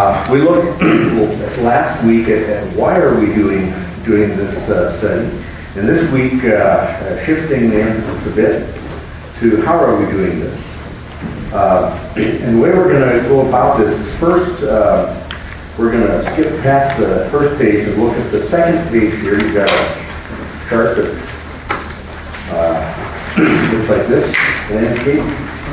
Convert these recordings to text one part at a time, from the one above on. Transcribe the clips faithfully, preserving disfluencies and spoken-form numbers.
Uh, we looked last week at, at why are we doing doing this uh, study, and this week uh, shifting the emphasis a bit to how are we doing this. Uh, and the way we're going to go about this is first uh, we're going to skip past the first page and look at the second page here. You've got a chart that uh, looks like this, landscape.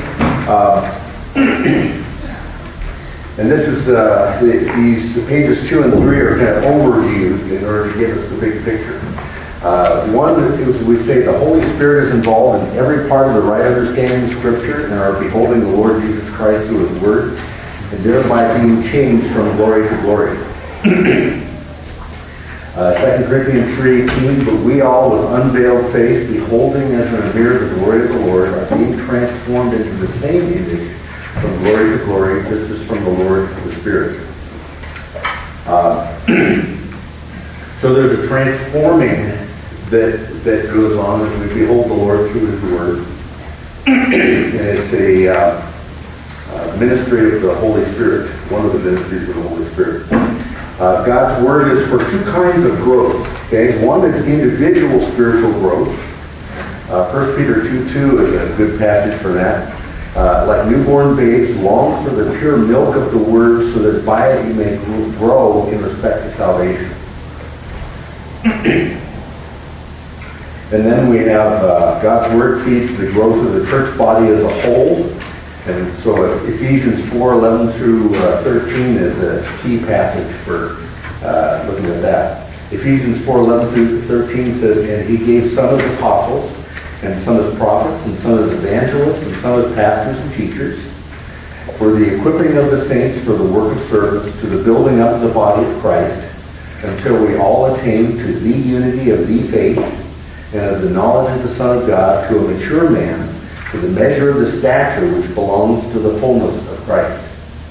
Uh, And this is, uh, the, these pages two and three are kind of overview in order to give us the big picture. Uh, one is we say the Holy Spirit is involved in every part of the right understanding of Scripture and are beholding the Lord Jesus Christ through His Word, and thereby being changed from glory to glory. uh, Second Corinthians three eighteen, but we all with unveiled face, beholding as in a mirror the glory of the Lord, are being transformed into the same image from glory to glory, just as from the Lord the Spirit. Uh, so there's a transforming that that goes on as we behold the Lord through His Word. And it's a uh, uh, ministry of the Holy Spirit, one of the ministries of the Holy Spirit. Uh, God's Word is for two kinds of growth. Okay, one is individual spiritual growth. Uh, First Peter two two is a good passage for that. Uh, like newborn babes, long for the pure milk of the Word, so that by it you may grow in respect to salvation. And then we have uh, God's Word feeds the growth of the church body as a whole. And so Ephesians four eleven through thirteen is a key passage for uh, looking at that. Ephesians four eleven through thirteen says, and He gave some as apostles, and some as prophets, and some as evangelists, and some as pastors and teachers, for the equipping of the saints for the work of service, to the building up of the body of Christ, until we all attain to the unity of the faith, and of the knowledge of the Son of God, to a mature man, to the measure of the stature which belongs to the fullness of Christ.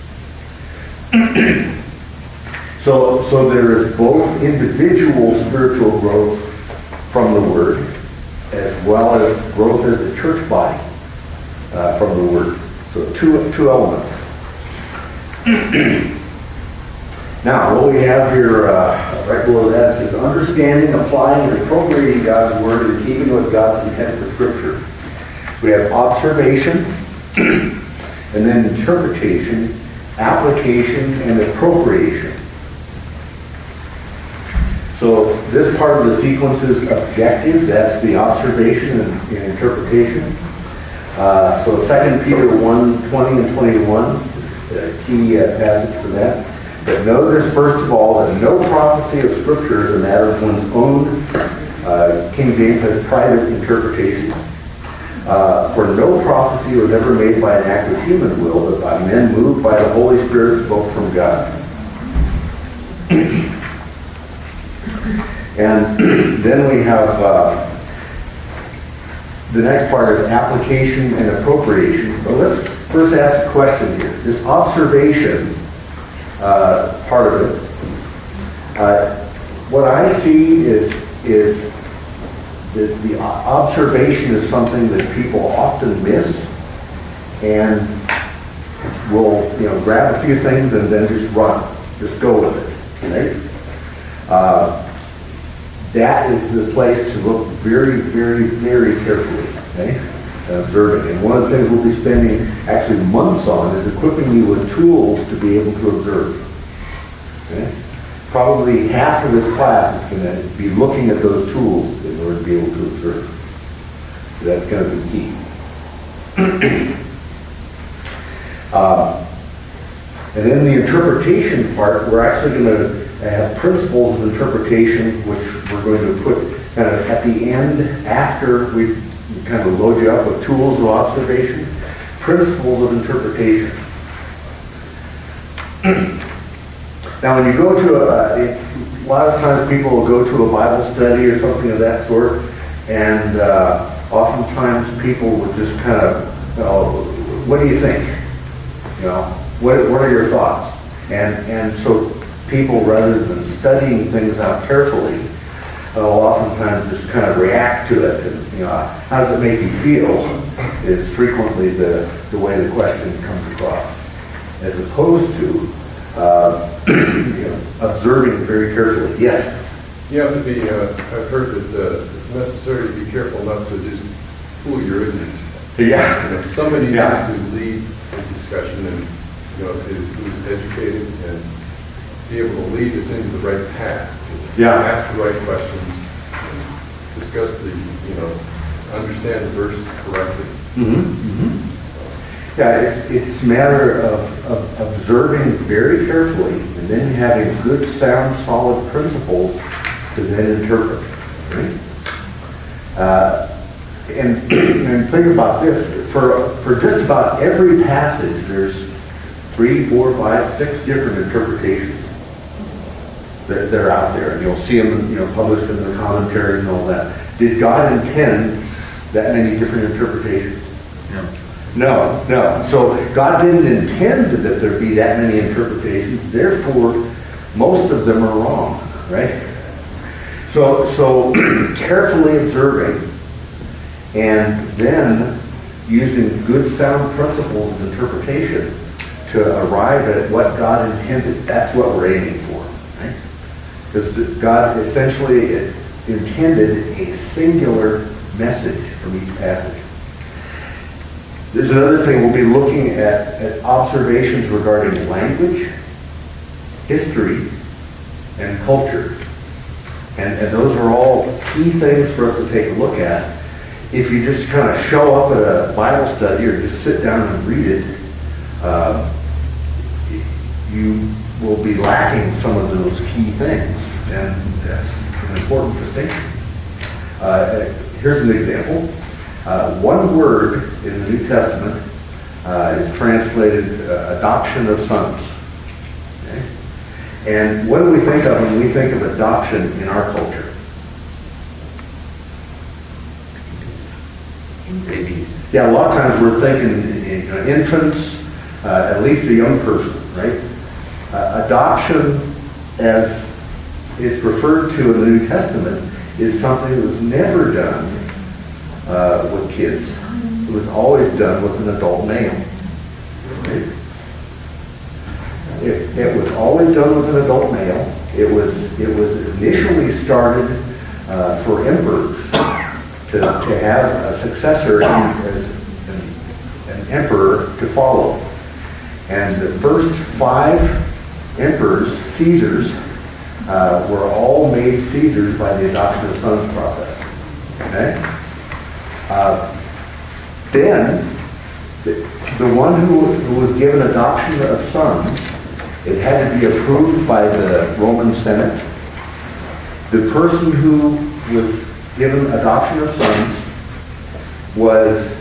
so, so there is both individual spiritual growth from the Word, as well as growth as a church body uh, from the Word. So two two elements. Now, what we have here uh, right below that says, understanding, applying, and appropriating God's Word in keeping with God's intent for Scripture. We have observation, and then interpretation, application, and appropriation. So this part of the sequence is objective. That's the observation and, and interpretation. Uh, so Second Peter one twenty and twenty-one, a key uh, passage for that. But notice first of all that no prophecy of Scripture is a matter of one's own. Uh, King James has private interpretation. Uh, for no prophecy was ever made by an act of human will, but by men moved by the Holy Spirit spoke from God. And then we have uh, the next part is application and appropriation. But let's first ask a question here. This observation uh, part of it, uh, what I see is is that the observation is something that people often miss, and will you know grab a few things and then just run, just go with it. Right? Uh, That is the place to look very, very, very carefully, okay? Observing. And one of the things we'll be spending actually months on is equipping you with tools to be able to observe. Okay? Probably half of this class is going to be looking at those tools in order to be able to observe. So that's going to be key. uh, and then the interpretation part, we're actually going to have principles of interpretation, which we're going to put kind of at the end after we kind of load you up with tools of observation. Principles of interpretation. Now, when you go to a, a lot of times people will go to a Bible study or something of that sort, and uh, oftentimes people will just kind of, you know, what do you think? You know, what what are your thoughts? And and so people, rather than studying things out carefully, uh, will oftentimes just kind of react to it. And, you know, how does it make you feel is frequently the, the way the question comes across. As opposed to uh, observing very carefully. Yes? You have to be, uh, I've heard that uh, it's necessary to be careful not to just fool your ignorance. Yeah. You know, somebody Yeah. needs to lead the discussion and, you know, who's educated and be able to lead us into the right path. Yeah. Ask the right questions, and discuss the, you know, understand the verse correctly. Mm-hmm. Mm-hmm. Yeah, it's, it's a matter of, of observing very carefully and then having good, sound, solid principles to then interpret. Right? Uh, and, and think about this. For, for just about every passage, there's three, four, five, six different interpretations that, that are out there. And you'll see them, you know, published in the commentary and all that. Did God intend that many different interpretations? No. No, no. So God didn't intend that there be that many interpretations. Therefore, most of them are wrong, right? So, so carefully observing and then using good sound principles of interpretation to arrive at what God intended. That's what we're aiming for, right? Because God essentially intended a singular message from each passage. There's another thing. We'll be looking at, at observations regarding language, history, and culture. And, and those are all key things for us to take a look at. If you just kind of show up at a Bible study or just sit down and read it, uh, you will be lacking some of those key things. And that's an important distinction. Uh, here's an example. Uh, one word in the New Testament uh, is translated uh, adoption of sons. Okay? And what do we think of when we think of adoption in our culture? Babies. Yeah, a lot of times we're thinking you know, infants, uh, at least a young person, right? Uh, adoption, as it's referred to in the New Testament, is something that was never done uh, with kids. It was always done with an adult male. Right? It, it was always done with an adult male. It was it was initially started uh, for emperors to, to have a successor as an, an emperor to follow. And the first five emperors, Caesars, uh, were all made Caesars by the adoption of sons process. Okay? Uh, then, the, the one who, who was given adoption of sons, it had to be approved by the Roman Senate. The person who was given adoption of sons was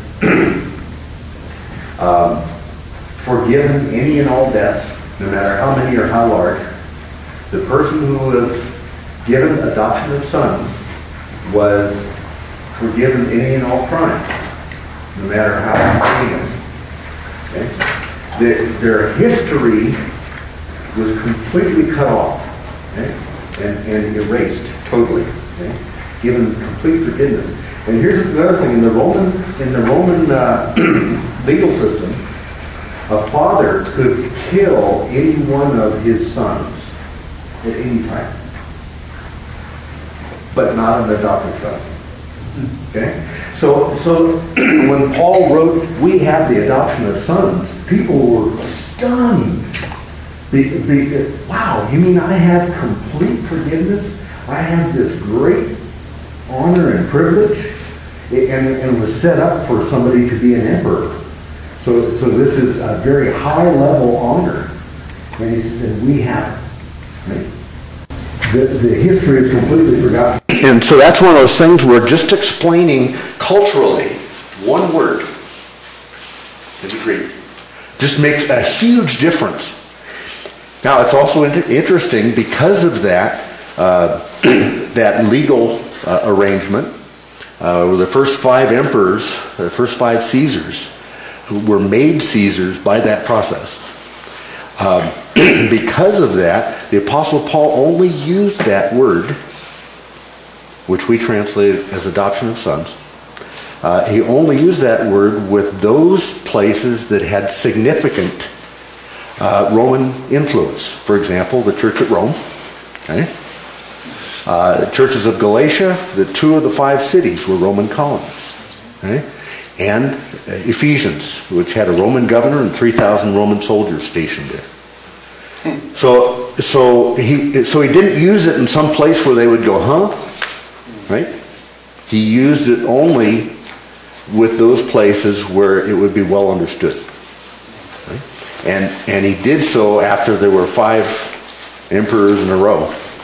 um, forgiven any and all debts, no matter how many or how large. The person who was given adoption of sons was forgiven any and all crimes, no matter how heinous. Okay? The, their history was completely cut off, okay? and, and erased totally, okay? Given complete forgiveness. And here's another thing: in the Roman in the Roman uh, legal system, a father could kill any one of his sons at any time, but not an adopted son. Okay, so so when Paul wrote, "We have the adoption of sons," people were stunned. Be, be, wow, you mean I have complete forgiveness? I have this great honor and privilege, and, and it was set up for somebody to be an emperor. So, so this is a very high level honor, and he said, "We have it." Right? The, the history is completely forgotten. And so that's one of those things we're just explaining culturally. One word in the Greek just makes a huge difference. Now, it's also inter- interesting because of that, uh, that legal uh, arrangement, uh, the first five emperors, the first five Caesars, who were made Caesars by that process. Um, because of that, the Apostle Paul only used that word, which we translate as adoption of sons. Uh, he only used that word with those places that had significant uh, Roman influence. For example, the church at Rome, Okay? Uh, the churches of Galatia, the two of the five cities were Roman colonies. Okay? And uh, Ephesians, which had a Roman governor and three thousand Roman soldiers stationed there. So, so he, so he didn't use it in some place where they would go, huh? Right? He used it only with those places where it would be well understood. Right? And, and he did so after there were five emperors in a row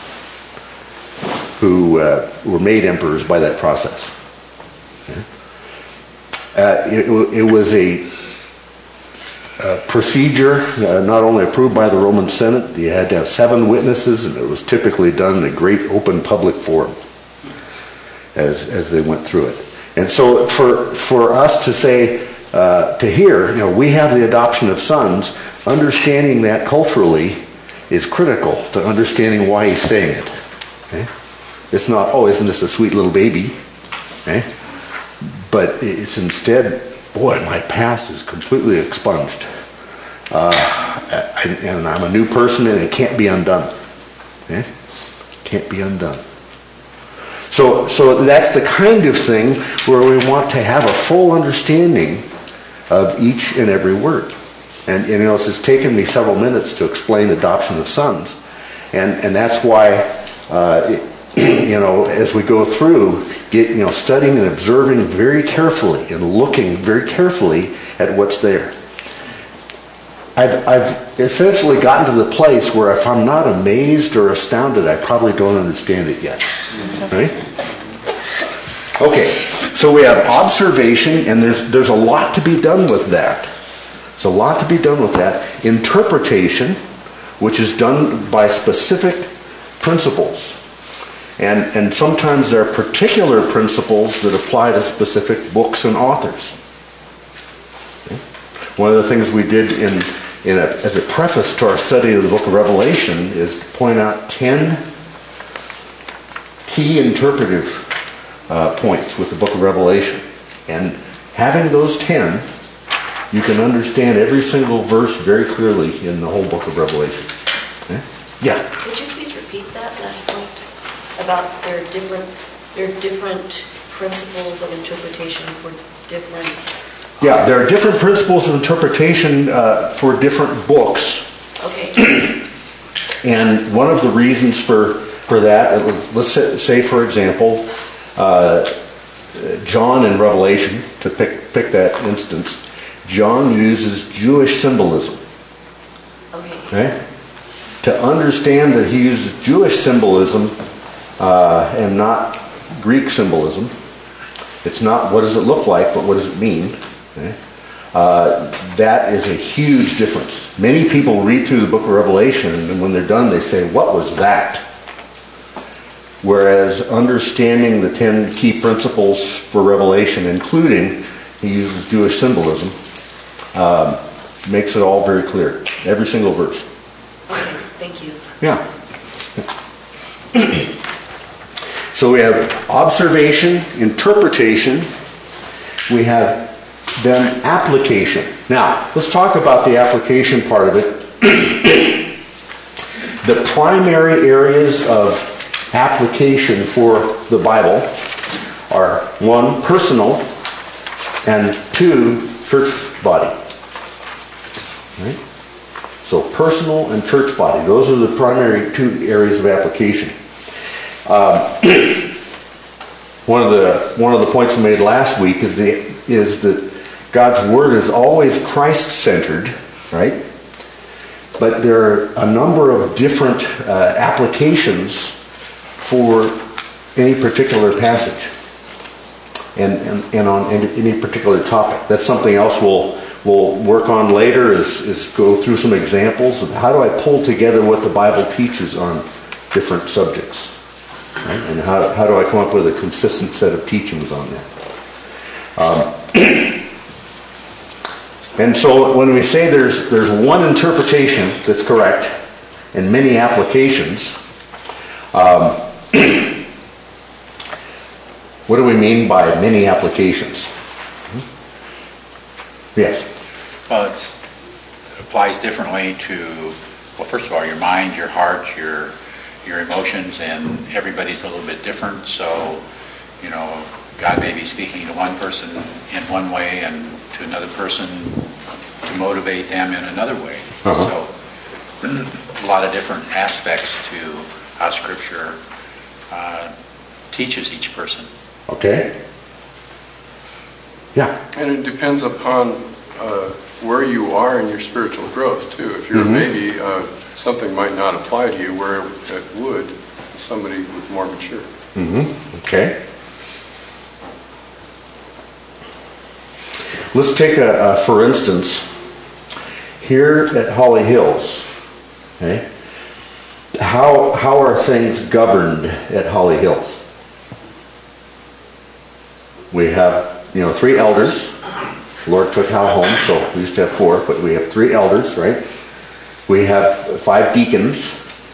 who uh, were made emperors by that process. Okay? Uh, it, it was a, a procedure uh, not only approved by the Roman Senate, you had to have seven witnesses, and it was typically done in a great open public forum as, as they went through it. And so for, for us to say, uh, to hear, you know, we have the adoption of sons, understanding that culturally is critical to understanding why he's saying it. Okay? It's not, oh, isn't this a sweet little baby? Okay? But it's instead, boy, my past is completely expunged. Uh, and, and I'm a new person and it can't be undone. Okay? Can't be undone. So, so that's the kind of thing where we want to have a full understanding of each and every word. And, and you know, it's just taken me several minutes to explain adoption of sons. And, and that's why, uh, it, you know, as we go through, get, you know, studying and observing very carefully and looking very carefully at what's there. I've, I've essentially gotten to the place where if I'm not amazed or astounded, I probably don't understand it yet. Right? Okay, so we have observation, and there's there's a lot to be done with that. There's a lot to be done with that. Interpretation, which is done by specific principles. And, and sometimes there are particular principles that apply to specific books and authors. Okay? One of the things we did in, in a, as a preface to our study of the book of Revelation is to point out ten key interpretive uh, points with the book of Revelation. And having those ten, you can understand every single verse very clearly in the whole book of Revelation. Okay? Yeah? Could you please repeat that last point? About there are different there are different principles of interpretation for different yeah there are different principles of interpretation uh, for different books. Okay. And one of the reasons for for that, let's say for example, uh, John in Revelation, to pick pick that instance, John uses Jewish symbolism. Okay. Okay? To understand that he uses Jewish symbolism Uh, and not Greek symbolism. It's not what does it look like, but what does it mean. Okay? Uh, that is a huge difference. Many people read through the book of Revelation, and when they're done, they say, what was that? Whereas understanding the ten key principles for Revelation, including, he uses Jewish symbolism, um, makes it all very clear. Every single verse. Okay, thank you. Yeah. So we have observation, interpretation, we have then application. Now, let's talk about the application part of it. The primary areas of application for the Bible are one, personal, and two, church body. Right? So personal and church body, those are the primary two areas of application. Um, one of the one of the points we made last week is the is that God's word is always Christ-centered, right? But there are a number of different uh, applications for any particular passage and, and, and on any, any particular topic. That's something else we'll we'll work on later. Is is go through some examples of how do I pull together what the Bible teaches on different subjects. Right? And how, how do I come up with a consistent set of teachings on that? Um, and so when we say there's there's one interpretation that's correct and many applications, um, what do we mean by many applications? Yes? Well, it's, it applies differently to, well, first of all, your mind, your heart, your your emotions, and everybody's a little bit different. So, you know, God may be speaking to one person in one way and to another person to motivate them in another way. Uh-huh. So, a lot of different aspects to how Scripture uh, teaches each person. Okay. Yeah. And it depends upon uh, where you are in your spiritual growth, too. If you're Mm-hmm. a baby, uh, something might not apply to you where it would somebody with more mature. Mm-hmm. Okay. Let's take a, a for instance, here at Holly Hills, okay, how, how are things governed at Holly Hills? We have, you know, three elders. Lord took Hal home, so we used to have four, but we have three elders, right? We have five deacons.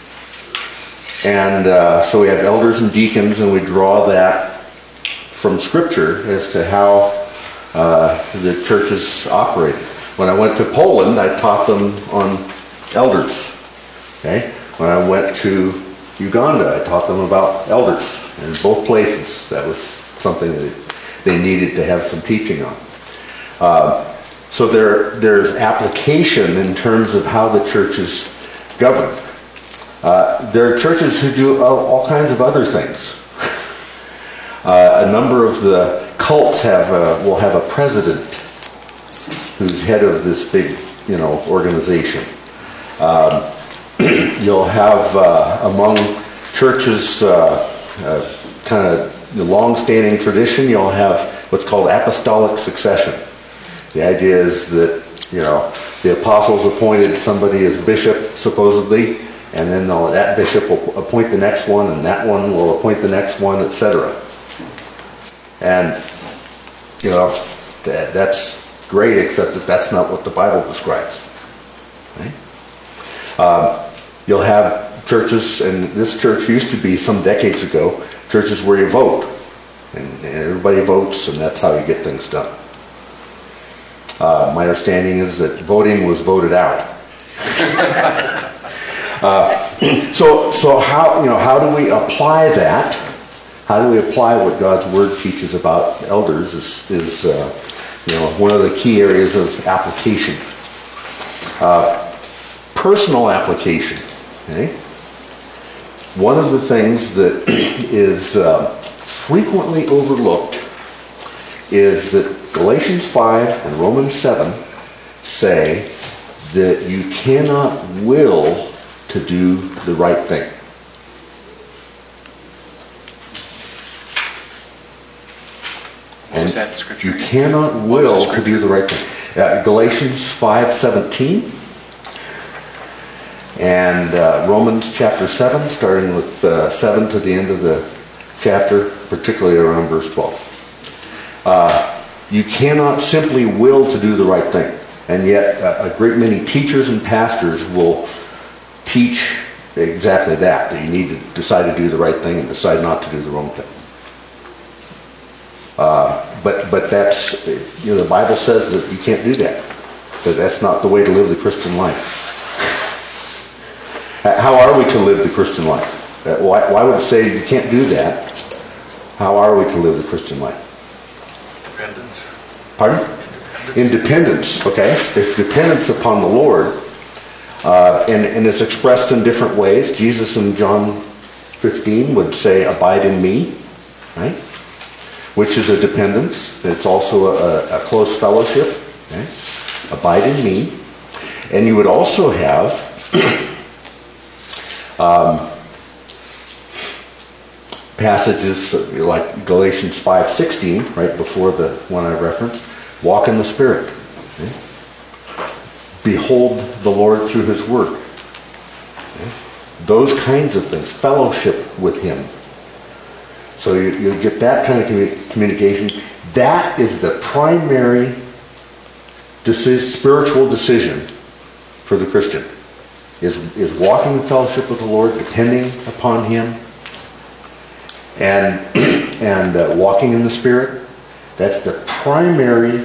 And uh, so we have elders and deacons, and we draw that from Scripture as to how uh, the churches operate. When I went to Poland, I taught them on elders. Okay? When I went to Uganda, I taught them about elders. In both places, that was something that they needed to have some teaching on. Uh, so there, there's application in terms of how the church is governed. Uh, there are churches who do all, all kinds of other things. Uh, a number of the cults have a, will have a president who's head of this big, you know, organization. Um, you'll have uh, among churches uh, uh, kind of the long-standing tradition. You'll have what's called apostolic succession. The idea is that, you know, the apostles appointed somebody as bishop, supposedly, and then that bishop will appoint the next one, and that one will appoint the next one, et cetera. And, you know, that, that's great, except that that's not what the Bible describes. Right? Um, you'll have churches, and this church used to be some decades ago, churches where you vote. And, and everybody votes, and that's how you get things done. Uh, my understanding is that voting was voted out. uh, so, so how, you know, how do we apply that? How do we apply what God's Word teaches about elders is, is uh, you know, one of the key areas of application. Uh, personal application. Okay? One of the things that is uh, frequently overlooked is that Galatians five and Romans seven say that you cannot will to do the right thing. What was that scripture? You cannot will to do the right thing. Uh, Galatians five seventeen and uh, Romans chapter seven, starting with uh, seven to the end of the chapter, particularly around verse twelve. Uh, you cannot simply will to do the right thing. And yet uh, a great many teachers and pastors will teach exactly that, that you need to decide to do the right thing and decide not to do the wrong thing. Uh, but but that's, you know, the Bible says that you can't do that. That that's not the way to live the Christian life. How are we to live the Christian life? Why, why would it say you can't do that? How are we to live the Christian life? Dependence. Pardon? Independence. Independence, okay. It's dependence upon the Lord. Uh, and, and it's expressed in different ways. Jesus in John fifteen would say, abide in me, right? Which is a dependence. It's also a, a close fellowship. Okay? Abide in me. And you would also have um, passages like Galatians five sixteen, right before the one I referenced. Walk in the Spirit. Okay? Behold the Lord through His Word. Okay? Those kinds of things. Fellowship with Him. So you, you get that kind of commu- communication. That is the primary deci- spiritual decision for the Christian. Is, is walking in fellowship with the Lord, depending upon Him, and, and uh, walking in the Spirit. That's the primary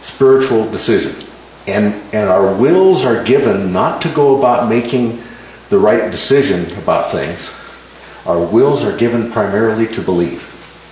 spiritual decision. And, and our wills are given not to go about making the right decision about things, our wills are given primarily to believe.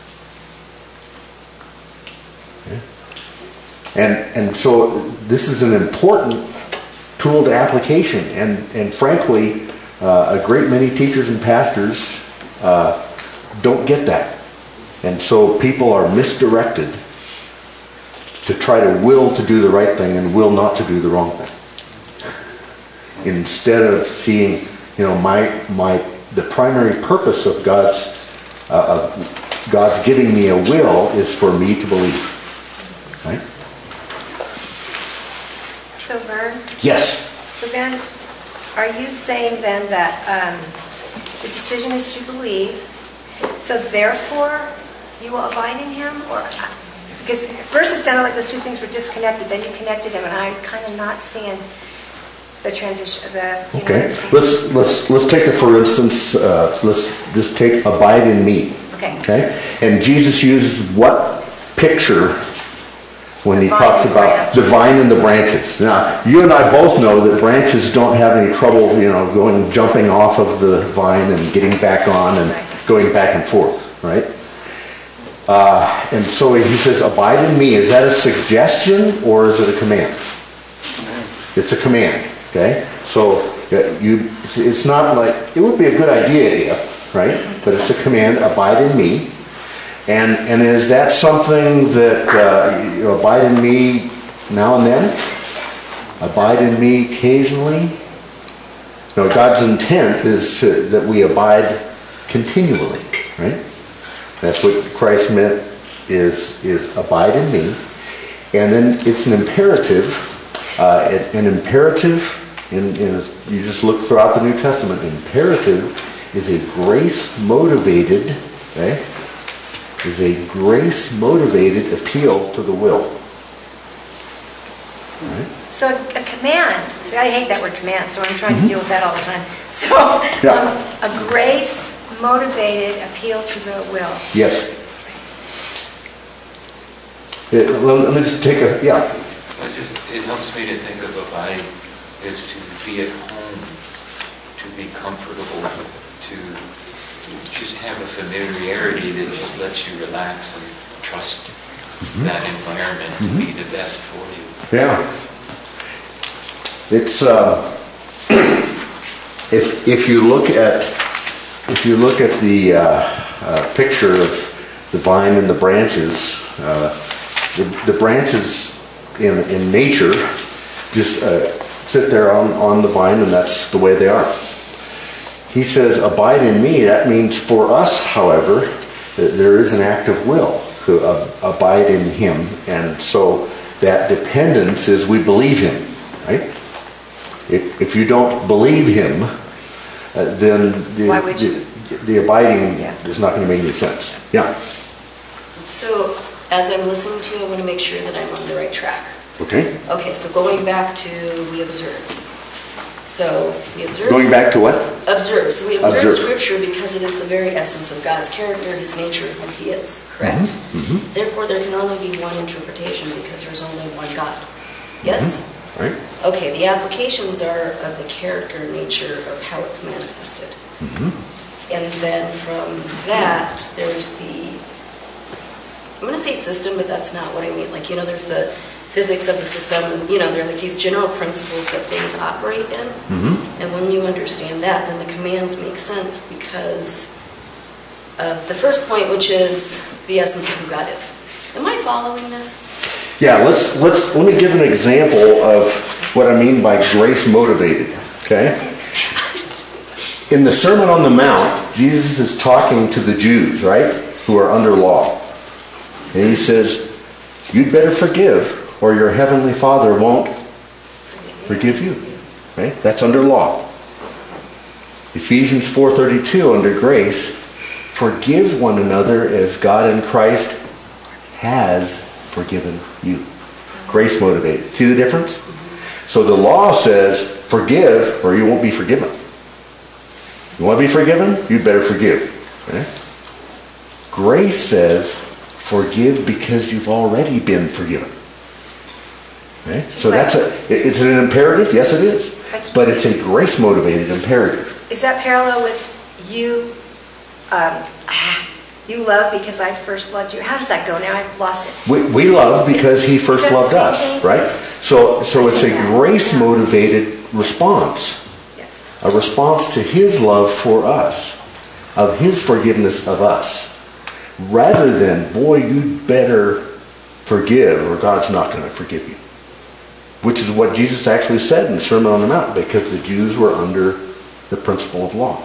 Okay? And and so this is an important tool to application, and, and frankly, uh, a great many teachers and pastors uh, don't get that. And so people are misdirected to try to will to do the right thing and will not to do the wrong thing. Instead of seeing, you know, my my the primary purpose of God's uh, of God's giving me a will is for me to believe. Right? So Vern? Yes. So then, are you saying then that um, the decision is to believe, so therefore you will abide in him? Or because at first it sounded like those two things were disconnected, then you connected them, and I'm kind of not seeing the transition, the, you know what Okay. I'm saying? Let's let's let's take it for instance. Uh, let's just take abide in me. Okay. Okay. And Jesus used what picture when he The vine talks and about branch. the vine and the branches? Now, you and I both know that branches don't have any trouble, you know, going jumping off of the vine and getting back on and Right. going back and forth, right? Uh, and so he says, "Abide in me." Is that a suggestion or is it a command? It's a command. Okay, so uh, you, it's, it's not like, it would be a good idea if, right? But it's a command, abide in me. And and is that something that uh, you know, abide in me now and then? Abide in me occasionally? No, God's intent is to, that we abide continually, right? That's what Christ meant is, is abide in me. And then it's an imperative. Uh, an imperative, in, in, you just look throughout the New Testament, imperative is a grace-motivated, okay, is a grace-motivated appeal to the will. Right? So a command, see, I hate that word command, so I'm trying to deal with that all the time. So Yeah. um, a grace-motivated appeal to the will. Yes. Yeah, let let me just take a, yeah. It just, it helps me to think of abide as to be at home, to be comfortable, to just have a familiarity that just lets you relax and trust that environment to be the best for you. Yeah. It's, uh, if, if you look at, if you look at the uh, uh, picture of the vine and the branches, uh, the, the branches in, in nature just uh, sit there on, on the vine, and that's the way they are. He says, abide in me. That means for us, however, that there is an act of will to uh, abide in him. And so that dependence is we believe him, right? If, if you don't believe him, uh, then the, Why would you? the, the abiding Yeah. is not going to make any sense. Yeah. So as I'm listening to you, I want to make sure that I'm on the right track. Okay. Okay, so going back to we observe. So we observe. Going back to what? Observe. So we observe, Observe. Scripture because it is the very essence of God's character, his nature, who he is. Correct? Mhm. Therefore, there can only be one interpretation because there's only one God. Yes? Right. Okay, the applications are of the character and nature of how it's manifested. Mhm. And then from that, there's the, I'm going to say system, but that's not what I mean. Like, you know, there's the physics of the system, and, you know, there are like these general principles that things operate in. Mhm. And when you understand that, then the commands make sense because of the first point, which is the essence of who God is. Am I following this? Yeah, let's let's let me give an example of what I mean by grace motivated. Okay? In the Sermon on the Mount, Jesus is talking to the Jews, right? Who are under law. And he says, "You'd better forgive, or your heavenly Father won't forgive you." Right? That's under law. Ephesians four thirty-two under grace, forgive one another as God in Christ has forgiven you. Grace motivated. See the difference? So the law says, forgive or you won't be forgiven. You want to be forgiven? You'd better forgive. Okay? Grace says, forgive because you've already been forgiven. Okay? So that's a, it's an imperative? Yes, it is. but it's a grace-motivated imperative. Is that parallel with you, um, you love because I first loved you? How does that go? Now I've lost it. We, we love because he first that the loved same us, thing? right? So, so it's a Yeah. grace-motivated response, Yes. a response to his love for us, of his forgiveness of us, rather than, boy, you better forgive or God's not going to forgive you. Which is what Jesus actually said in the Sermon on the Mount, because the Jews were under the principle of law.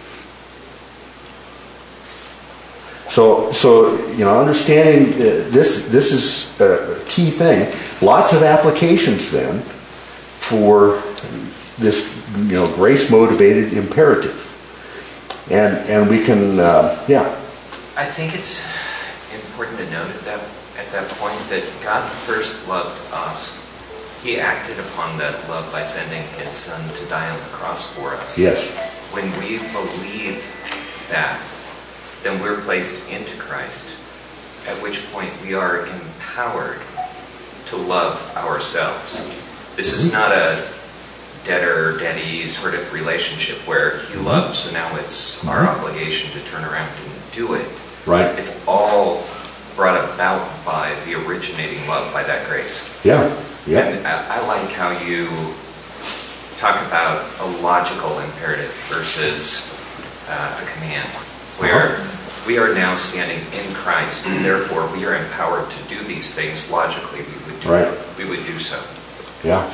So, so you know, understanding uh, this, this is a key thing. Lots of applications then for this, you know, grace-motivated imperative, and and we can, uh, yeah. I think it's important to note at that at that point that God first loved us. He acted upon that love by sending His Son to die on the cross for us. Yes. When we believe that, then we're placed into Christ, at which point we are empowered to love ourselves. This is not a debtor-daddy sort of relationship where He loved, so now it's our obligation to turn around and do it. Right. It's all brought about by the originating love, by that grace. Yeah. Yeah. And I, I like how you talk about a logical imperative versus uh, a command, where uh-huh. we are now standing in Christ, and therefore we are empowered to do these things logically. We would do, Right. we would do so. Yeah.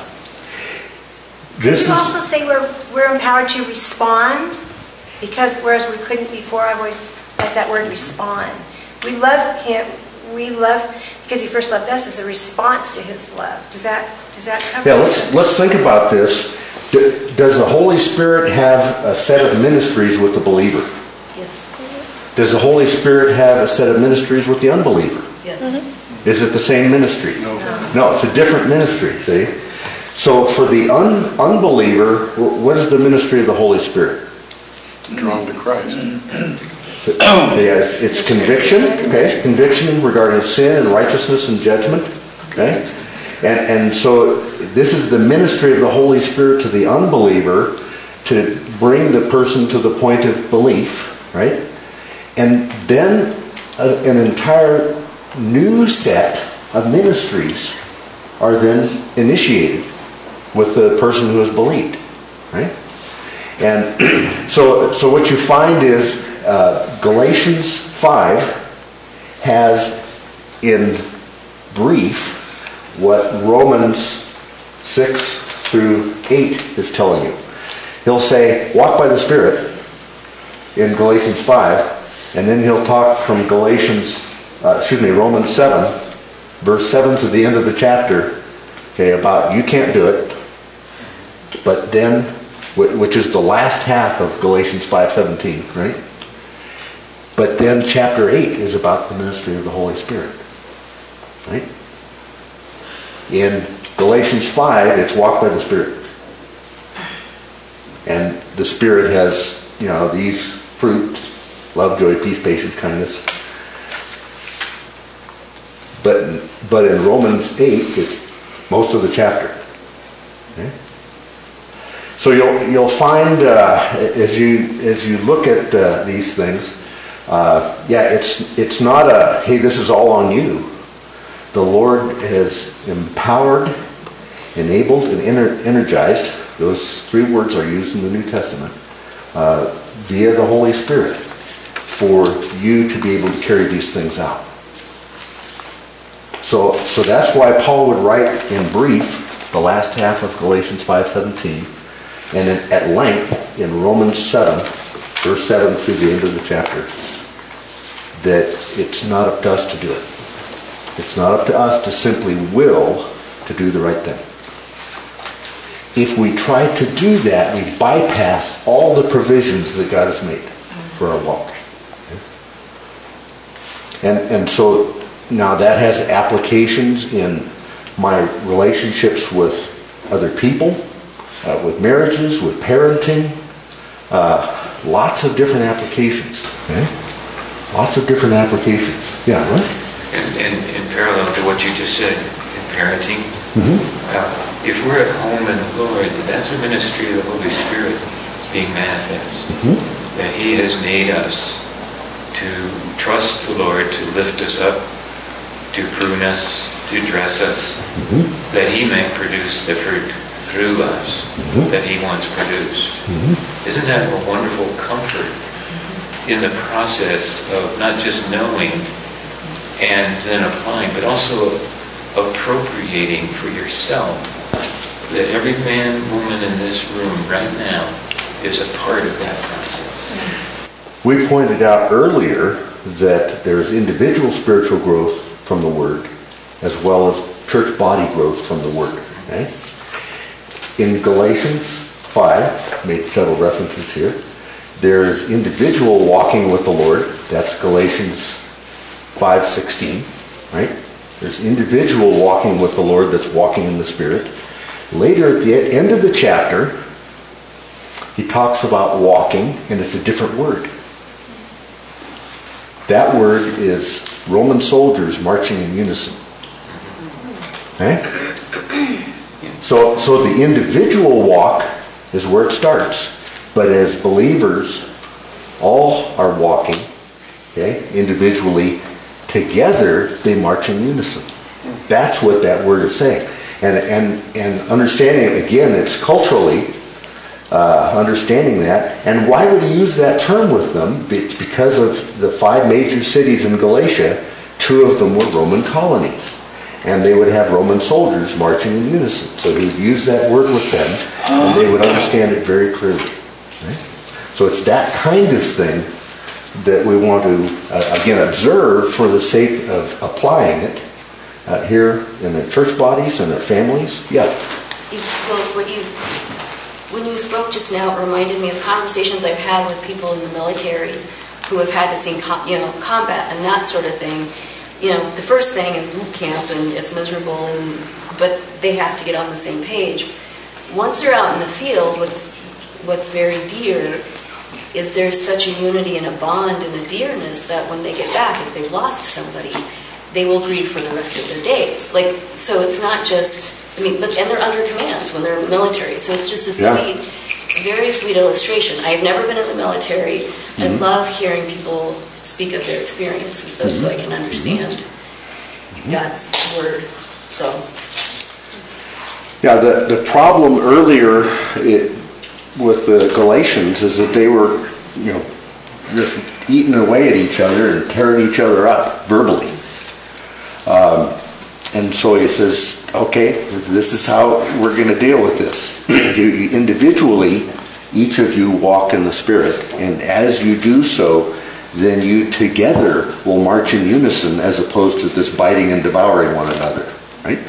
Could This you is, also say we're, we're empowered to respond? Because whereas we couldn't before, I've always liked that word respond. We love Him, we love, because He first loved us as a response to His love. Does that, does that cover yeah, it? let's, let's think about this. D- Does the Holy Spirit have a set of ministries with the believer? Yes. Does the Holy Spirit have a set of ministries with the unbeliever? Yes. Is it the same ministry? No. No, it's a different ministry, see? So for the un- unbeliever, wh- what is the ministry of the Holy Spirit? To draw them to Christ. Yeah, it's, it's conviction, okay? Conviction regarding sin and righteousness and judgment, okay? And, and so this is the ministry of the Holy Spirit to the unbeliever to bring the person to the point of belief, right? And then a, an entire new set of ministries are then initiated with the person who has believed, right? And so, so what you find is uh, Galatians five has, in brief, what Romans six through eight is telling you. He'll say, walk by the Spirit in Galatians five, and then he'll talk from Galatians, uh, excuse me, Romans seven, verse seven to the end of the chapter, okay, about you can't do it, but then, which is the last half of Galatians five seventeen, right? But then chapter eight is about the ministry of the Holy Spirit, right? In Galatians five, it's walk by the Spirit. And the Spirit has, you know, these fruits, love, joy, peace, patience, kindness. But, but in Romans eight, it's most of the chapter. Okay? So you'll you'll find uh, as you as you look at uh, these things, uh, yeah, it's it's not a hey, this is all on you. The Lord has empowered, enabled, and ener- energized. Those three words are used in the New Testament uh, via the Holy Spirit for you to be able to carry these things out. So so that's why Paul would write in brief the last half of Galatians five seventeen. And in, at length in Romans seven, verse seven through the end of the chapter, that it's not up to us to do it. It's not up to us to simply will to do the right thing. If we try to do that, we bypass all the provisions that God has made for our walk. And, and so now that has applications in my relationships with other people, Uh, with marriages, with parenting, uh, lots of different applications. Okay? Lots of different applications. Yeah, right? And, and in parallel to what you just said, in parenting, Mm-hmm. Uh, if we're at home in the Lord, that's a ministry of the Holy Spirit being manifest. Mm-hmm. That He has made us to trust the Lord, to lift us up, to prune us, to dress us, mm-hmm. that He may produce the fruit through us mm-hmm. that He wants produced. Mm-hmm. Isn't that a wonderful comfort in the process of not just knowing and then applying, but also appropriating for yourself that every man, woman in this room right now is a part of that process. We pointed out earlier that there's individual spiritual growth from the Word as well as church body growth from the Word. Okay? In Galatians five, made several references here, there's individual walking with the Lord. That's Galatians five sixteen, right? There's individual walking with the Lord, that's walking in the Spirit. Later at the end of the chapter, he talks about walking, and it's a different word. That word is Roman soldiers marching in unison. Okay? So, so the individual walk is where it starts. But as believers, all are walking, okay, individually. Together, they march in unison. That's what that word is saying. And and and understanding, again, it's culturally uh, understanding that. And why would he use that term with them? It's because of the five major cities in Galatia. Two of them were Roman colonies. And they would have Roman soldiers marching in unison. So he would use that word with them, and they would understand it very clearly. Right? So it's that kind of thing that we want to, uh, again, observe for the sake of applying it uh, here in the church bodies and their families. Yeah. You, well, what you, when you spoke just now, it reminded me of conversations I've had with people in the military who have had to see, com- you know, combat and that sort of thing. You know, the first thing is boot camp, and it's miserable, and but they have to get on the same page. Once they're out in the field, what's what's very dear is there's such a unity and a bond and a dearness that when they get back, if they've lost somebody, they will grieve for the rest of their days. Like, so it's not just, I mean, but and they're under commands when they're in the military, so it's just a sweet, yeah. very sweet illustration. I've never been in the military. Mm-hmm. I love hearing people speak of their experiences, though, mm-hmm. so I can understand mm-hmm. God's word. So, yeah, the the problem earlier it, with the Galatians is that they were, you know, just eating away at each other and tearing each other up verbally. Um, and so he says, okay, this is how we're going to deal with this. you, you individually, each of you walk in the Spirit, and as you do so, then you together will march in unison as opposed to this biting and devouring one another, right?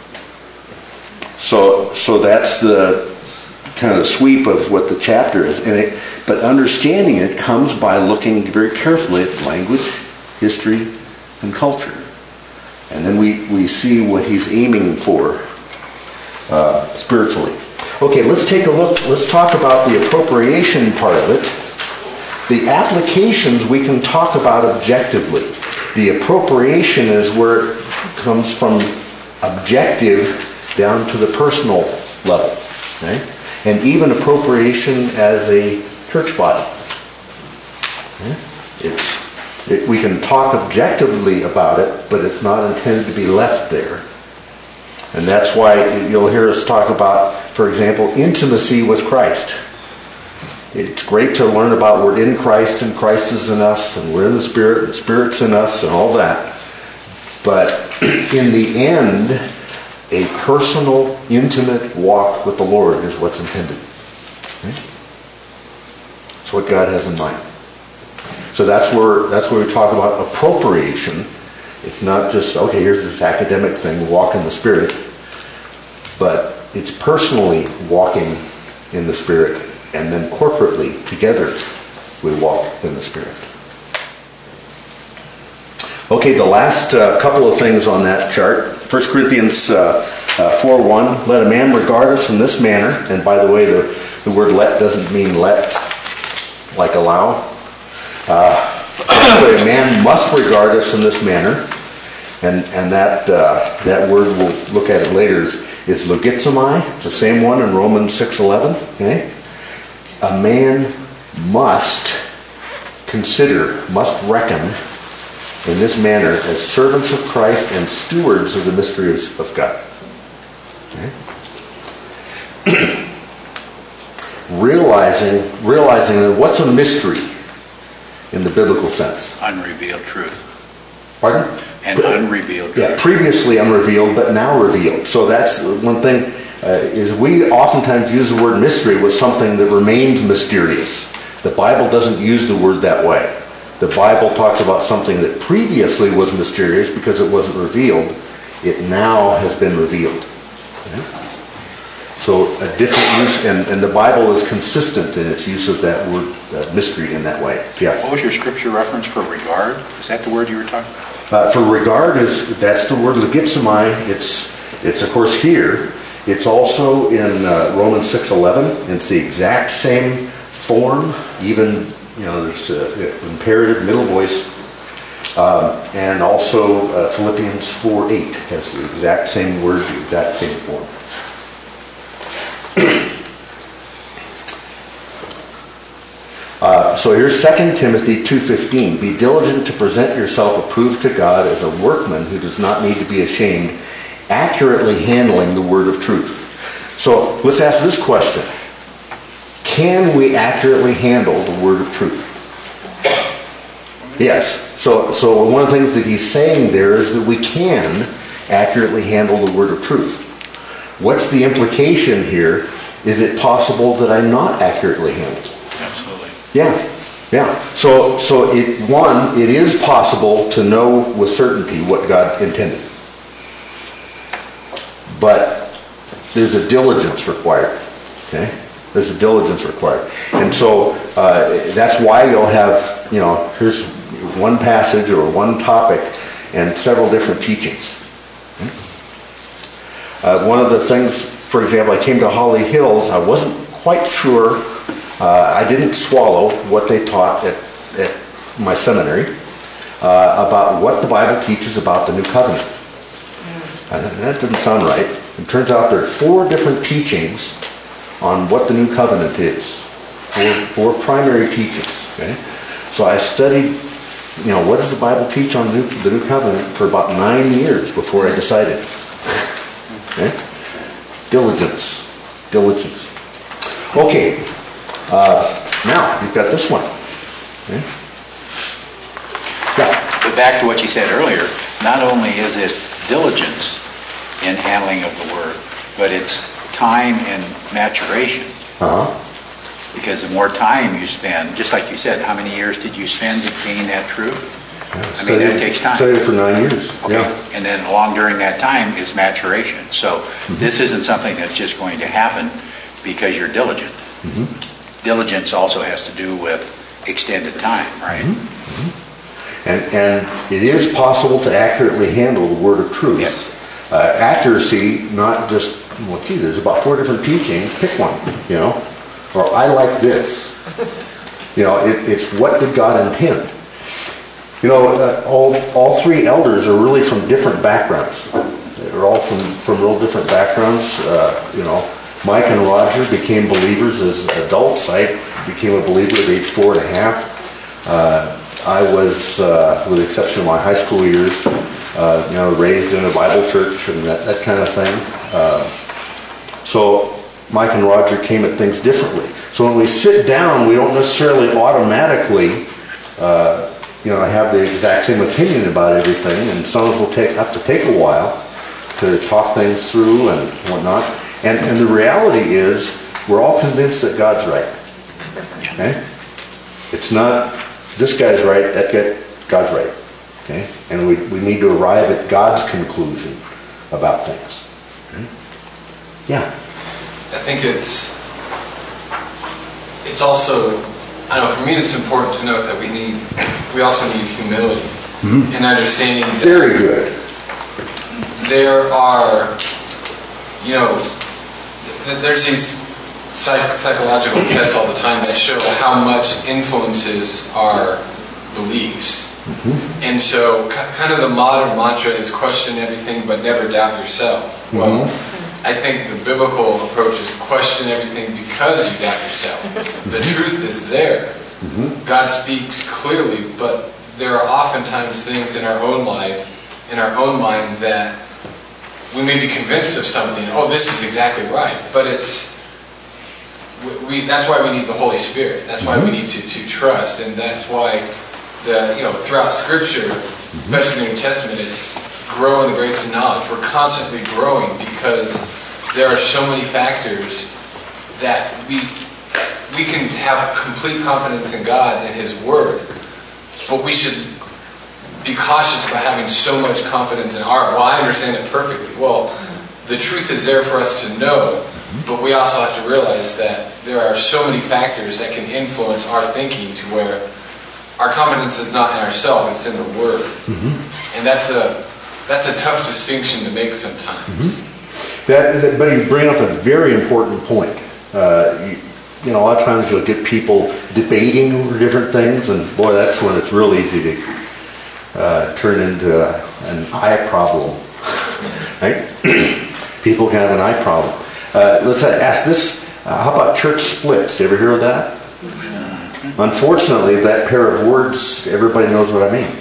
So, so that's the kind of the sweep of what the chapter is. And it, but understanding it comes by looking very carefully at language, history, and culture. And then we, we see what he's aiming for uh, spiritually. Okay, let's take a look. Let's talk about the appropriation part of it. The applications we can talk about objectively. The appropriation is where it comes from objective down to the personal level. Okay? And even appropriation as a church body. Okay? It's it, we can talk objectively about it, but it's not intended to be left there. And that's why you'll hear us talk about, for example, intimacy with Christ. It's great to learn about we're in Christ and Christ is in us and we're in the Spirit and the Spirit's in us and all that. But in the end, a personal, intimate walk with the Lord is what's intended. Okay? That's what God has in mind. So that's where that's where we talk about appropriation. It's not just, okay, here's this academic thing, walk in the Spirit. But it's personally walking in the Spirit, and then corporately, together, we walk in the Spirit. Okay, the last uh, couple of things on that chart. First Corinthians uh, uh, four one, let a man regard us in this manner. And by the way, the, the word let doesn't mean let, like allow. Uh, but a man must regard us in this manner. And and that uh, that word, we'll look at it later, is, is logizomai. It's the same one in Romans six eleven. Okay? A man must consider, must reckon in this manner as servants of Christ and stewards of the mysteries of God. Okay? realizing, realizing that what's a mystery in the biblical sense? Unrevealed truth. Pardon? And unrevealed Yeah, truth. previously unrevealed, but now revealed. So that's one thing, uh, is we oftentimes use the word mystery with something that remains mysterious. The Bible doesn't use the word that way. The Bible talks about something that previously was mysterious because it wasn't revealed. It now has been revealed. Okay? So a different use, and, and the Bible is consistent in its use of that word uh, mystery in that way. Yeah. What was your scripture reference for regard? Is that the word you were talking about? Uh, for regard, is that's the word logizomai. It's, it's of course here. It's also in uh, Romans six eleven. It's the exact same form. Even, you know, there's uh, imperative, middle voice. Uh, and also uh, Philippians four eight has the exact same word, the exact same form. Uh, so here's Second Timothy two fifteen. Be diligent to present yourself approved to God as a workman who does not need to be ashamed, accurately handling the word of truth. So let's ask this question. Can we accurately handle the word of truth? Yes. So, so one of the things that he's saying there is that we can accurately handle the word of truth. What's the implication here? Is it possible that I not accurately handle it? Absolutely. Yeah, yeah. So, so it one, it is possible to know with certainty what God intended, but there's a diligence required. Okay, there's a diligence required, and so uh, that's why you'll have, you know, here's one passage or one topic and several different teachings. Uh, one of the things, for example, I came to Holly Hills. I wasn't quite sure. Uh, I didn't swallow what they taught at, at my seminary uh, about what the Bible teaches about the New Covenant. Uh, that didn't sound right. It turns out there are four different teachings on what the New Covenant is. Four, four primary teachings. Okay? So I studied, you know, what does the Bible teach on the New, the New Covenant for about nine years before I decided. Okay? Diligence. Diligence. Okay. Uh, now, you've got this one. Okay. Yeah. But back to what you said earlier, not only is it diligence in handling of the word, but it's time and maturation. Uh-huh. Because the more time you spend, just like you said, how many years did you spend to gain that truth? Yeah. I mean, that takes time. Studied it for nine years. Okay. Yeah. And then along during that time is maturation. So mm-hmm. this isn't something that's just going to happen because you're diligent. Mm-hmm. Diligence also has to do with extended time, right? Mm-hmm. And, and it is possible to accurately handle the word of truth. Yes. Uh, accuracy, not just, well, gee, there's about four different teachings. Pick one, you know. Or I like this. You know, it, it's what did God intend? You know, uh, all all three elders are really from different backgrounds. They're all from, from real different backgrounds. Uh, you know, Mike and Roger became believers as adults. I became a believer at age four and a half. Uh, I was, uh, with the exception of my high school years, uh, you know, raised in a Bible church and that, that kind of thing. Uh, so Mike and Roger came at things differently. So when we sit down, we don't necessarily automatically, uh, you know, have the exact same opinion about everything, and some of us will take, have to take a while to talk things through and whatnot. And, and the reality is, we're all convinced that God's right. Okay? It's not, this guy's right, that guy, God's right. Okay? And we, we need to arrive at God's conclusion about things. Okay? Yeah. I think it's it's also, I don't know, for me it's important to note that we need, we also need humility mm-hmm. and understanding that very good. There are, you know, there's these psych- psychological tests all the time that show how much influences our beliefs. Mm-hmm. And so kind of the modern mantra is question everything but never doubt yourself. Mm-hmm. Well, I think the biblical approach is question everything because you doubt yourself. The truth is there. Mm-hmm. God speaks clearly, but there are oftentimes things in our own life, in our own mind, that we may be convinced of something. Oh, this is exactly right. But it's, we, we that's why we need the Holy Spirit. That's why we need to, to trust. And that's why, the you know, throughout Scripture, especially the New Testament, it's grow in the grace and knowledge. We're constantly growing because there are so many factors that we we can have complete confidence in God and His Word, but we should be cautious about having so much confidence in our, well, I understand it perfectly. Well, the truth is there for us to know, but we also have to realize that there are so many factors that can influence our thinking to where our confidence is not in ourselves, it's in the Word. Mm-hmm. And that's a That's a tough distinction to make sometimes. Mm-hmm. That, that, but you bring up a very important point. Uh, you, you know, a lot of times you'll get people debating over different things, and boy, that's when it's real easy to uh, turn into a, an eye problem. Right? People can have an eye problem. Uh, let's ask this: uh, how about church splits? Did you ever hear of that? Unfortunately, that pair of words, everybody knows what I mean.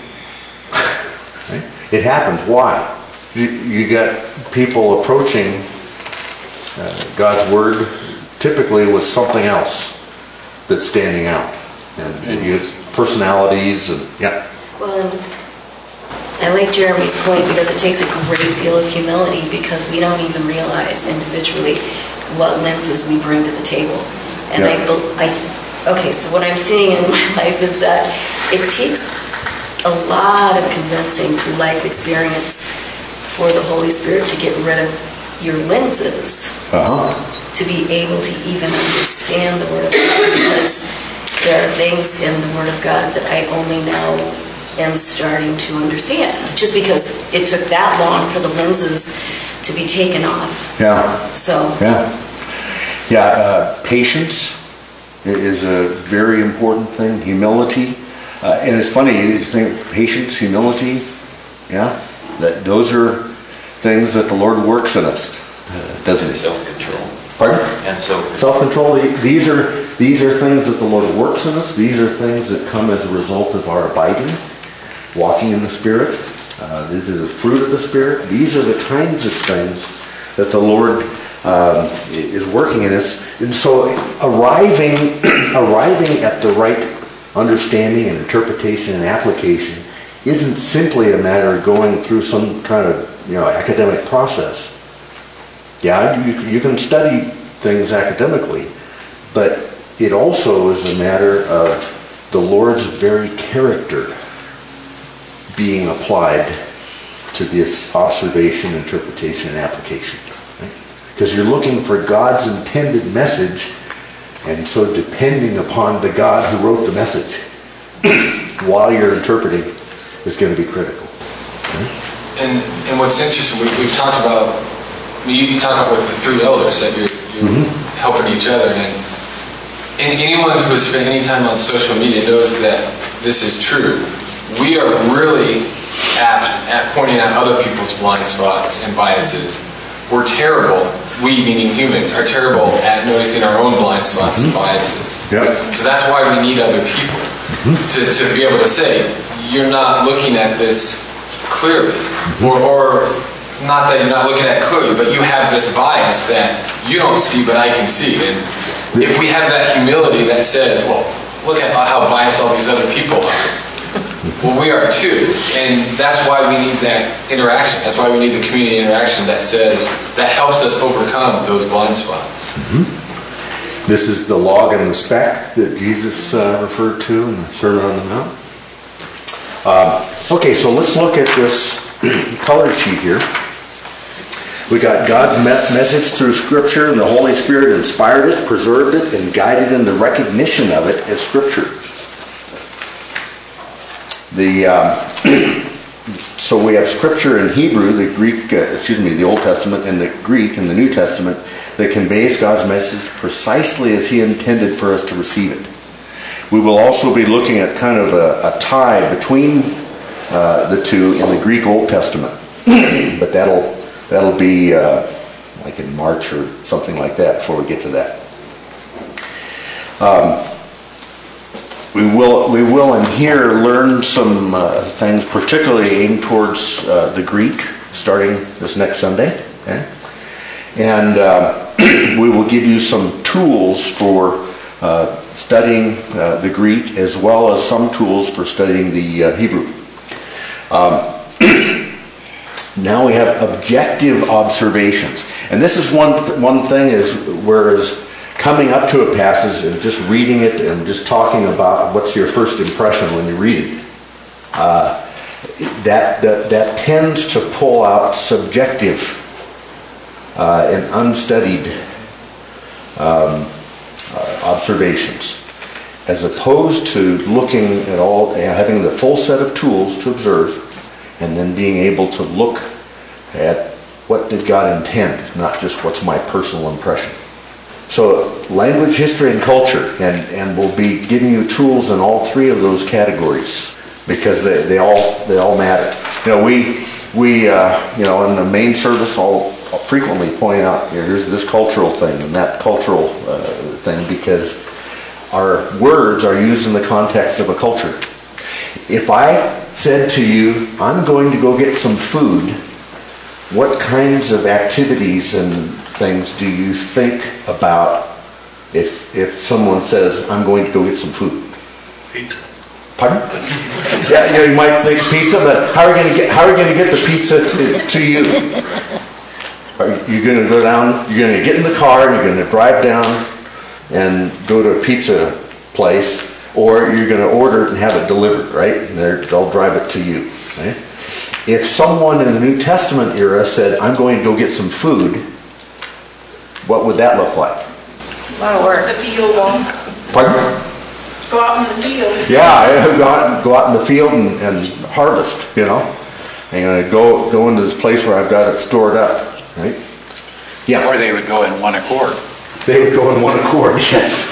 It happens. Why? You, you get people approaching uh, God's Word typically with something else that's standing out. And, and you have personalities and, yeah. Well, and I like Jeremy's point because it takes a great deal of humility because we don't even realize individually what lenses we bring to the table. And Yeah. I, bel- I, okay, so what I'm seeing in my life is that it takes a lot of convincing through life experience for the Holy Spirit to get rid of your lenses, Uh-huh. to be able to even understand the Word of God, because there are things in the Word of God that I only now am starting to understand, just because it took that long for the lenses to be taken off. Yeah. So, Yeah. Yeah, uh, patience is a very important thing. Humility. Uh, and it's funny, you just think patience, humility, yeah, that those are things that the Lord works in us, uh, doesn't And He? self-control. Pardon? And so, Self-control. These are these are things that the Lord works in us. These are things that come as a result of our abiding, walking in the Spirit. Uh, these are the fruit of the Spirit. These are the kinds of things that the Lord um, is working in us. And so, arriving arriving at the right understanding and interpretation and application isn't simply a matter of going through some kind of, you know, academic process. Yeah, you, you can study things academically, but it also is a matter of the Lord's very character being applied to this observation, interpretation, and application. Right? Because you're looking for God's intended message. And so depending upon the God who wrote the message while you're interpreting is going to be critical. Okay? And and what's interesting, we, we've talked about, you, you talk about with the three elders that you're, you're mm-hmm. helping each other. And, and anyone who has spent any time on social media knows that this is true. We are really apt at pointing out other people's blind spots and biases. We're terrible, we meaning humans, are terrible at noticing our own blind spots mm-hmm. and biases. Yep. So that's why we need other people mm-hmm. to, to be able to say, you're not looking at this clearly. Mm-hmm. Or, or not that you're not looking at it clearly, but you have this bias that you don't see but I can see. And if we have that humility that says, well, look at how biased all these other people are. Well, we are too, and that's why we need that interaction. That's why we need the community interaction that says, that helps us overcome those blind spots. Mm-hmm. This is the log and the speck that Jesus uh, referred to in the Sermon on the Mount. Uh, okay, so let's look at this color sheet here. We got God's me- message through Scripture, and the Holy Spirit inspired it, preserved it, and guided in the recognition of it as Scripture. The uh, so we have Scripture in Hebrew, the Greek, uh, excuse me, the Old Testament, and the Greek in the New Testament that conveys God's message precisely as He intended for us to receive it. We will also be looking at kind of a, a tie between uh, the two in the Greek Old Testament, but that'll that'll be uh, like in March or something like that before we get to that. Um, we will, we will in here learn some uh, things particularly aimed towards uh, the Greek starting this next Sunday. Okay? And uh, we will give you some tools for uh, studying uh, the Greek as well as some tools for studying the uh, Hebrew. Um, now we have objective observations. And this is one, th- one thing is, whereas coming up to a passage and just reading it and just talking about what's your first impression when you read it, uh, that, that, that tends to pull out subjective uh, and unstudied um, uh, observations, as opposed to looking at all, having the full set of tools to observe, and then being able to look at what did God intend, not just what's my personal impression. So language, history, and culture, and, and we'll be giving you tools in all three of those categories because they, they all they all matter. You know, we we uh, you know in the main service I'll, I'll frequently point out, you know, here's this cultural thing and that cultural uh, thing, because our words are used in the context of a culture. If I said to you, I'm going to go get some food, what kinds of activities and things do you think about if if someone says, I'm going to go get some food? Pizza. Pardon? Yeah, yeah, you might think pizza, but how are you going to get how are you going to get the pizza to, to you? Are you going to go down? You're going to get in the car. You're going to drive down and go to a pizza place, or you're going to order it and have it delivered, right? And they'll drive it to you. Right? If someone in the New Testament era said, I'm going to go get some food, what would that look like? A lot of work. The field walk. Pardon? Go out in the field. Yeah, go out, go out in the field and, and harvest, you know. And uh, go go into this place where I've got it stored up, right? Yeah. Or they would go in one accord. They would go in one accord, yes.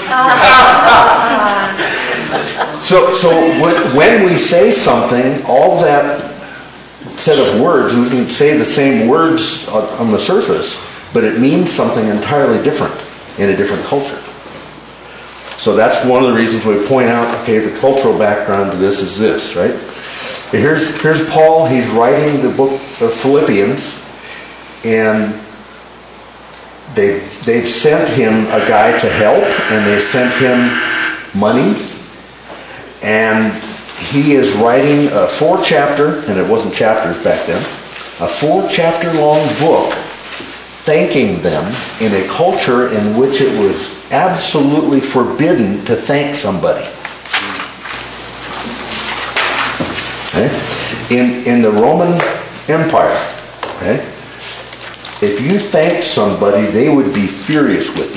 so so when, when we say something, all that set of words, we can say the same words on, on the surface, but it means something entirely different in a different culture. So that's one of the reasons we point out, okay, the cultural background to this is this, right? Here's, here's Paul, he's writing the book of Philippians, and they, they've sent him a guy to help, and they sent him money, and he is writing a four-chapter, and it wasn't chapters back then, a four-chapter-long book thanking them in a culture in which it was absolutely forbidden to thank somebody. Okay? In, in the Roman Empire, okay, if you thanked somebody, they would be furious with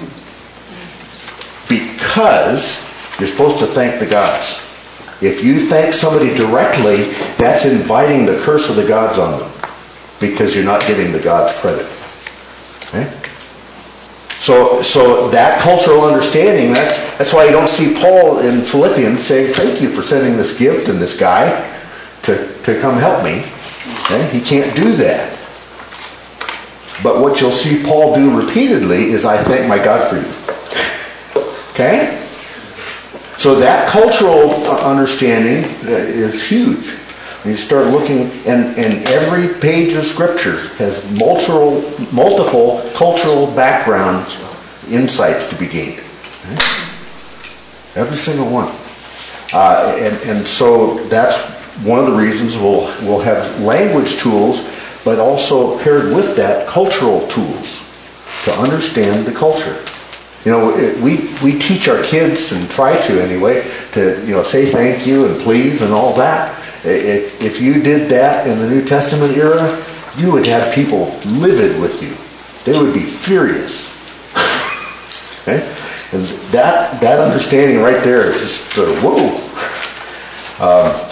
you. Because you're supposed to thank the gods. If you thank somebody directly, that's inviting the curse of the gods on them, because you're not giving the gods credit. Okay? So, so that cultural understanding, that's, that's why you don't see Paul in Philippians saying, thank you for sending this gift and this guy to, to come help me. Okay? He can't do that. But what you'll see Paul do repeatedly is, I thank my God for you. Okay? So that cultural understanding is huge. When you start looking, and, and every page of Scripture has multiple, multiple cultural background insights to be gained. Okay? Every single one. Uh, and, and so that's one of the reasons we'll, we'll have language tools, but also paired with that, cultural tools to understand the culture. You know, we, we teach our kids, and try to anyway, to, you know, say thank you and please and all that. If, if you did that in the New Testament era, you would have people livid with you. They would be furious. Okay? And that, that understanding right there is just, uh, whoa. Uh,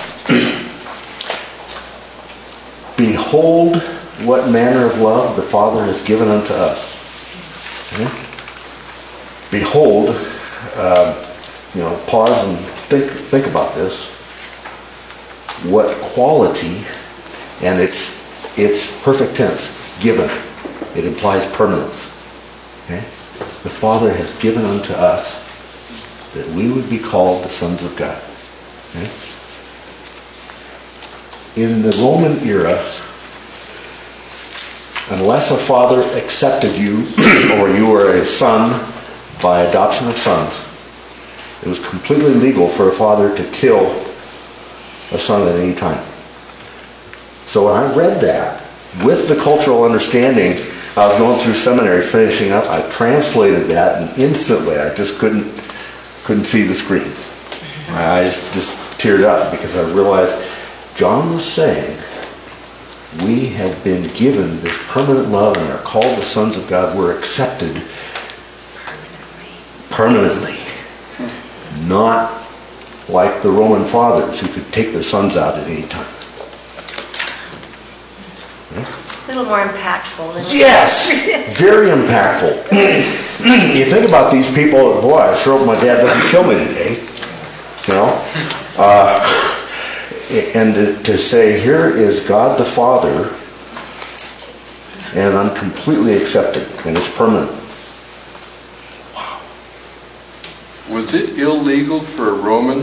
Behold what manner of love the Father has given unto us. Okay? Behold, uh, you know, pause and think think about this. What quality, and it's it's perfect tense, given. it implies permanence. Okay? The Father has given unto us that we would be called the sons of God. Okay? In the Roman era, unless a father accepted you or you were a son by adoption of sons, it was completely legal for a father to kill a son at any time. So when I read that, with the cultural understanding, I was going through seminary finishing up, I translated that, and instantly I just couldn't couldn't see the screen. My eyes just teared up because I realized John was saying, we have been given this permanent love and are called the sons of God. We're accepted permanently. Not like the Roman fathers who could take their sons out at any time. A little more impactful. Than Yes! Very impactful. You think about these people, boy, I sure hope my dad doesn't kill me today. You know? Uh, and to, to say, here is God the Father, and I'm completely accepted, and it's permanent. Was it illegal for a Roman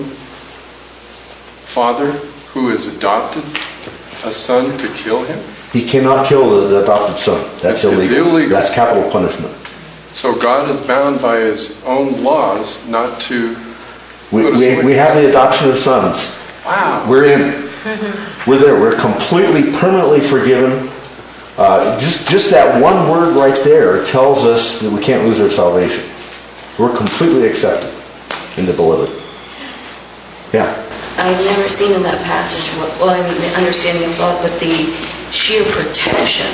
father who has adopted a son to kill him? He cannot kill the, the adopted son. That's It's- illegal. it's illegal. That's capital punishment. So God is bound by his own laws not to We, put us we, away. we have the adoption of sons. Wow. We're in. We're there. We're completely, permanently forgiven. Uh, just, just that one word right there tells us that we can't lose our salvation. We're completely accepted in the beloved. Yeah. I've never seen in that passage, what- well, I mean, the understanding of love, but the sheer protection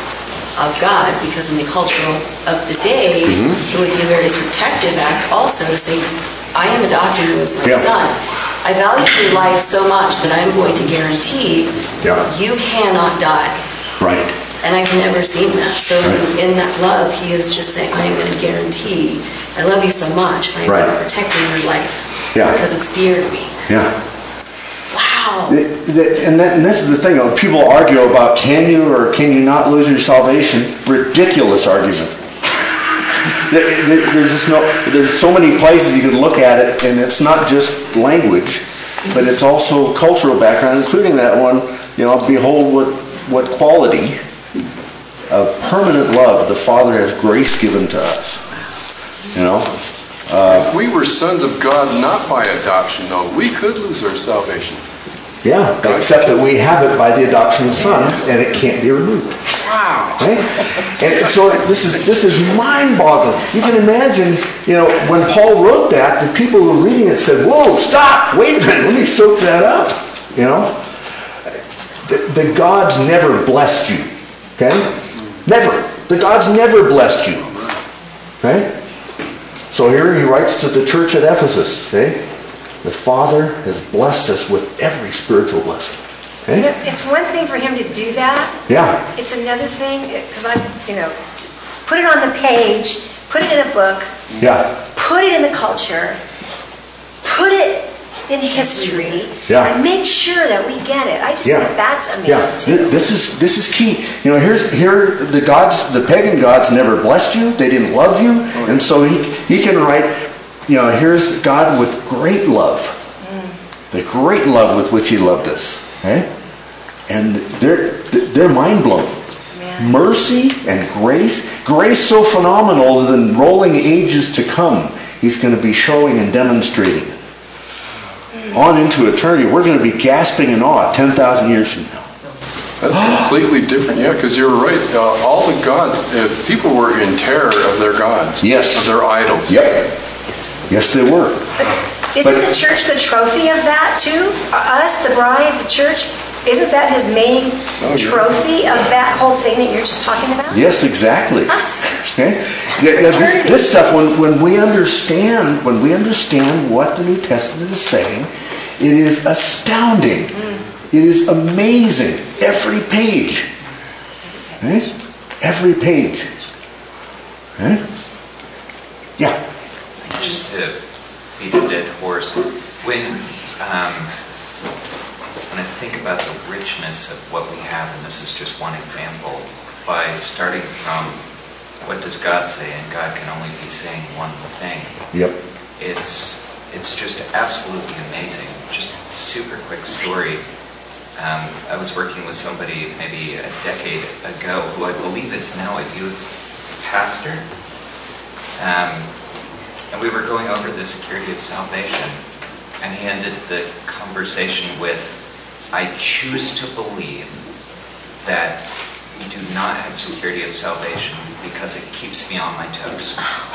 of God, because in the culture of the day, Mm-hmm. it would be a very protective act also to say, I am adopting you as my Yeah. son. I value your life so much that I'm going to guarantee Yeah. you cannot die. Right. And I've never seen that. So Right. in that love, he is just saying, I am going to guarantee, I love you so much, I am Right. going to protect your life Yeah. because it's dear to me. Yeah. Wow. The- the- And, that, and this is the thing, uh, people argue about can you or can you not lose your salvation? Ridiculous argument. There- there- There's just no, there's so many places you can look at it, and it's not just language, but it's also cultural background, including that one, you know, behold what, what quality of permanent love the Father has grace given to us. You know? If we were sons of God not by adoption, though, we could lose our salvation. Yeah, except that we have it by the adoption of sons, and it can't be removed. Wow. Right? And so this is this is mind-boggling. You can imagine, you know, when Paul wrote that, the people who were reading it said, "Whoa, stop! Wait a minute, let me soak that up." You know, the, the gods never blessed you. Okay, never. The gods never blessed you. Okay. So here he writes to the church at Ephesus. Okay, the Father has blessed us with every spiritual blessing. You know, Okay. it's one thing for him to do that. Yeah. It's another thing, because I'm, you know, t- put it on the page, put it in a book, Yeah. put it in the culture, put it in history, Yeah. and make sure that we get it. I just Yeah. think that's amazing Yeah, too. Th- this is this is key. You know, here's here the gods, the pagan gods never blessed you. They didn't love you, and so he he can write. You know, here's God with great love, the great love with which He loved us. Okay, and they're they're mind blowing. Man. Mercy and grace, grace so phenomenal that in rolling ages to come, He's going to be showing and demonstrating it. On into eternity, we're going to be gasping in awe ten thousand years from now. That's completely different, yeah, because you're right. Uh, all the gods, uh, people were in terror of their gods. Yes. Of their idols. Yep. Yes, they were. Isn't But- the church the trophy of that too? Us, the bride, the church, isn't that his main Oh, yeah. trophy of that whole thing that you're just talking about? Yes, exactly. Us. Okay? Yeah, yeah, this, this stuff, when, when we understand, when we understand what the New Testament is saying, it is astounding. It is amazing. Every page. Right? Every page. Right? Yeah. Just to beat a dead horse, when um, when I think about the richness of what we have, and this is just one example, by starting from what does God say, and God can only be saying one thing. Yep. It's it's just absolutely amazing. Just a super quick story. Um, I was working with somebody maybe a decade ago who I believe is now a youth pastor. Um, and we were going over the security of salvation, and he ended the conversation with, I choose to believe that you do not have security of salvation because it keeps me on my toes.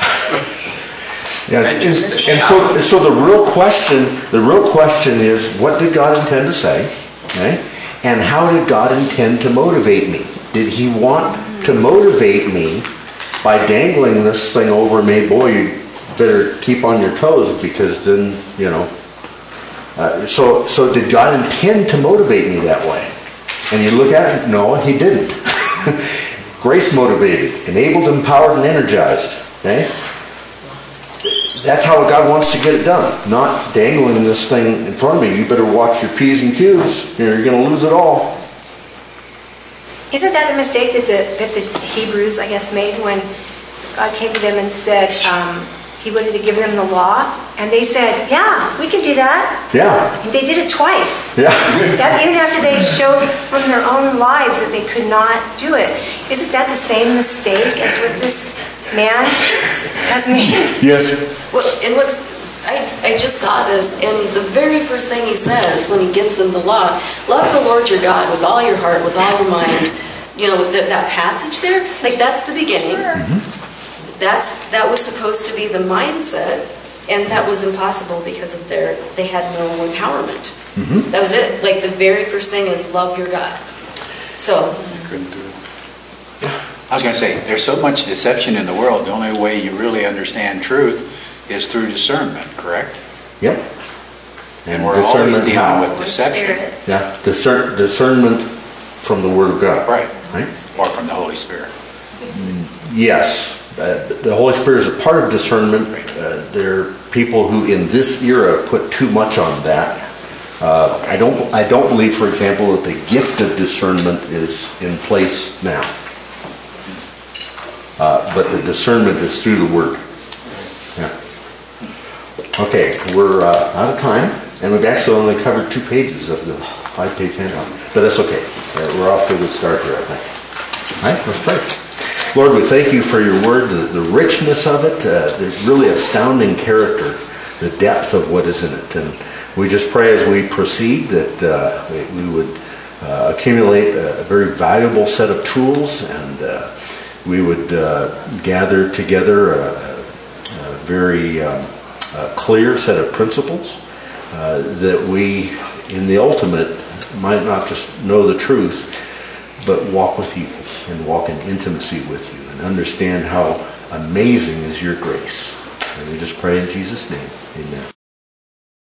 Yes, And and, just the and so, so the real question, the real question is, what did God intend to say? Okay? And how did God intend to motivate me? Did he want to motivate me by dangling this thing over me? Boy, you better keep on your toes, because then, you know. Uh, so, so did God intend to motivate me that way? And you look at it, no, he didn't. Grace motivated, enabled, empowered, and energized. Okay? That's how God wants to get it done. Not dangling this thing in front of me. You better watch your P's and Q's. You know, you're going to lose it all. Isn't that the mistake that the, that the Hebrews, I guess, made when God came to them and said um, he wanted to give them the law? And they said, yeah, we can do that. Yeah. And they did it twice. Yeah. That, even after they showed from their own lives that they could not do it. Isn't that the same mistake as what this man has made? Yes. Well, and what's, I, I just saw this, and the very first thing he says when he gives them the law, love the Lord your God with all your heart, with all your mind. You know, that, that passage there, like that's the beginning. Mm-hmm. That's that was supposed to be the mindset, and that was impossible because of their they had no empowerment. Mm-hmm. That was it. Like the very first thing is love your God. So You couldn't do it. I was going to say, there's so much deception in the world. The only way you really understand truth is through discernment, correct? Yep. And we're always dealing how? with deception. Yeah. Discern, discernment from the Word of God. Right. Right? Or from the Holy Spirit. Yes. Uh, the Holy Spirit is a part of discernment. Uh, there are people who in this era put too much on that. Uh, I don't I don't believe, for example, that the gift of discernment is in place now. Uh, but the discernment is through the Word. Yeah. Okay, we're uh, out of time, and we've actually only covered two pages of the five-page handout. But that's okay. Uh, we're off to a good start here, I think. All right, let's pray. Lord, we thank you for your word, the, the richness of it, uh, the really astounding character, the depth of what is in it. And we just pray as we proceed that uh, we, we would uh, accumulate a, a very valuable set of tools, and uh, we would uh, gather together a, a very um, a clear set of principles uh, that we, in the ultimate, might not just know the truth, but walk with you and walk in intimacy with you and understand how amazing is your grace. And we just pray in Jesus' name. Amen.